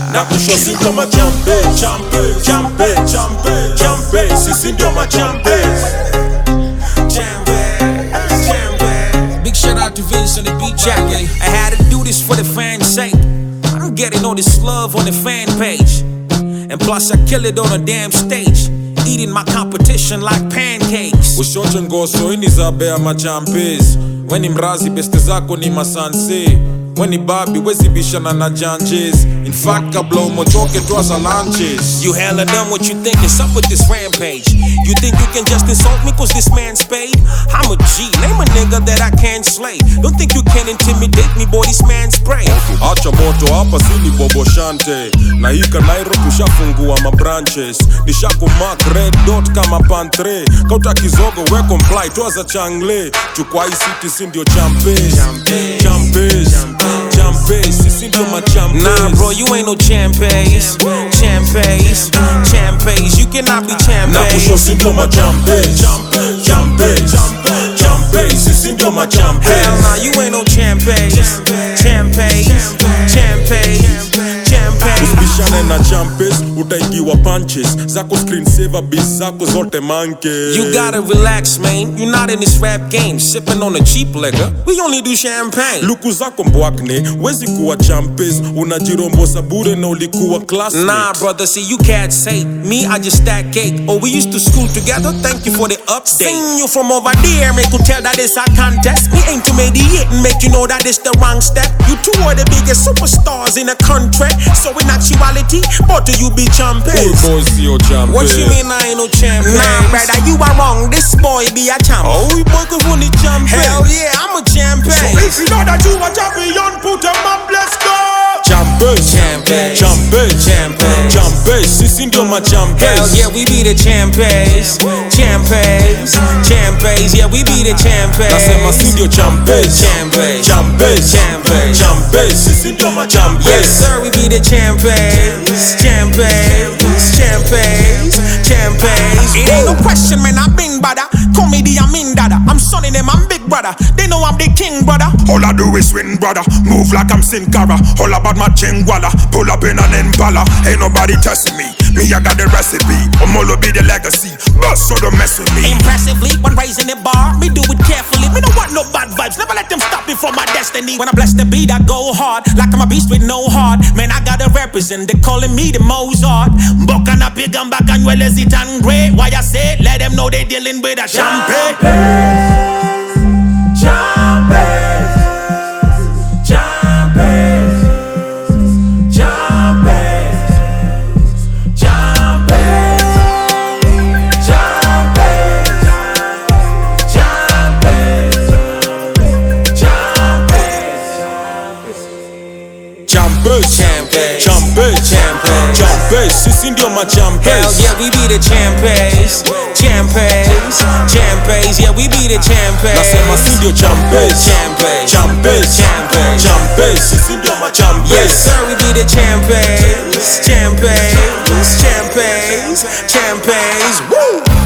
Na kusho si ndio machampe, champe, champe, champe, champe. Sisi ndio machampe. Big shout out to Vince on the beat track. I had to do this for the fans' sake. I'm getting all this love on the fan page. And plus I kill it on a damn stage, eating my competition like pancakes. Ushocho ngoso ini zabea machampes. Weni mrazi beste zako ni masanse. Weni babi wezi bishana na janjes. In fact kabla umochoke twaza lunches. You hella done what you think is up with this rampage. You think you can just insult me cause this man's paid? I'm a G, name a nigga that I can't slay. Don't think you can intimidate me, boy, this man's spray. Acha moto hapa sili bobo shante. Na hika Nairo tushafungua mabranches. Nishaku mark red dot kama pantre. Kauta kizogo we comply twaza changle. Chukwa hii city sindio champes. Champes, champes, sisi ndio machampes. Nah bro, you ain't no champes. Champes, champes, you cannot be champes. Na kusho si ndio machampes. Champes, champes, sisi ndio machampes. Hell nah, you ain't no champes. Champes, champes, champes. Usibishane na champes, utaingiwa punches. Zako screensaver bis zako zote manke. You gotta relax man, you're not in this rap game. Sipping on a cheap liquor, we only do champagne. Luku zako mbwakne, wezi kuwa champes. Unajirombosa bure na ulikuwa classmate. Nah brother, see you cats hate me, I just stack cake. Oh, we used to school together, thank you for the update. Seen you from over there, make you tell that it's a contest. We aim to mediate and make you know that it's the wrong step. You two are the biggest superstars in the country. So in actuality, both of you be champions. Cool boys, yo champes. What you mean I ain't no champion? Nah brother, you are wrong, this boy be a champ. Oh, we boy could win the champion. Hell yeah, I'm a champion. So if you know that you a champion, put them up, let's go. Champes, Champes, champes, champes, champes, sisi ndio machampes. hell yeah, we be the champions. Champions, champions, yeah, we be the champions. Nasema si ndio champes. Champes, Champes, champes, champes, sisi ndio machampes. yes sir, we be the champions. Champions, champions, champions. It ain't no question, man, I've been brother. Comedy, I'm in dada. I'm sonning them, I'm big brother. They know I'm the king, brother. All I do is win, brother. Move like I'm Sin Cara. All about my chingwala. Pull up in an Impala. Ain't nobody testing me. Me, I got the recipe. I'm all be the legacy. Bust so don't mess with me. Impressively, when raising the bar, me do it carefully. Me don't want no bad vibes. Never let them stop me from my destiny. When I bless the beat, I go hard. Like I'm a beast with no heart. Man, I gotta represent. They calling me the Mozart. Buck and a pig and back and well as it and great. Why I say, let them know they dealing with a champagne. Champes, champes, champes, champes, champes, champes, champes, champes, champes, sisi ndio machampes. Hell yeah, we be the champions. Champions, champions, yeah, we be the champions. Nasema si ndio champes. Champes, Champes, champes, champes, sisi ndio machampes. yes sir, we be the champions. Champions, champions, champions. Woo!